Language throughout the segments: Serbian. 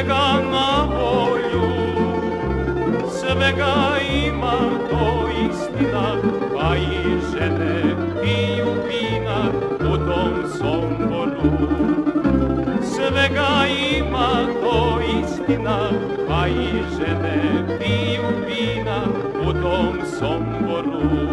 svega na volju, svega ima, to istina, pa i žene piju vina u tom Somboru. Svega ima, to istina, pa i žene piju vina u tom Somboru.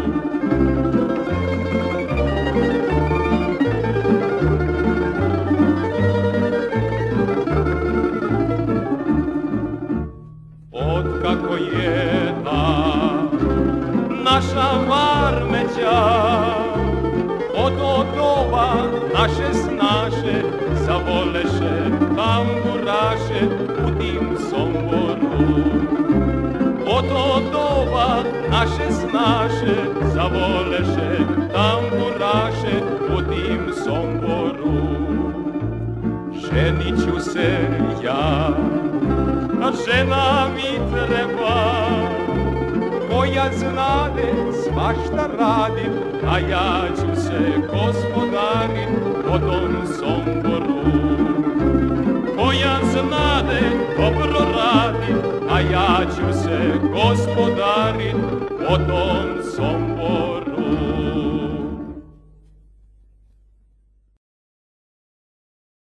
Otkako je ta naša Varmeđa, od doba naše snaše zavoleše tamburaše u tim Somboru. Od doba naše snaše zavoleše tamburaše u tim Somboru. Ženit ću se ja, a žena mi treba, koja znade svašta radim, a ja ću se gospodarim po tom Somboru. Koja znade dobro radim, a ja ću se gospodarim po tom Somboru.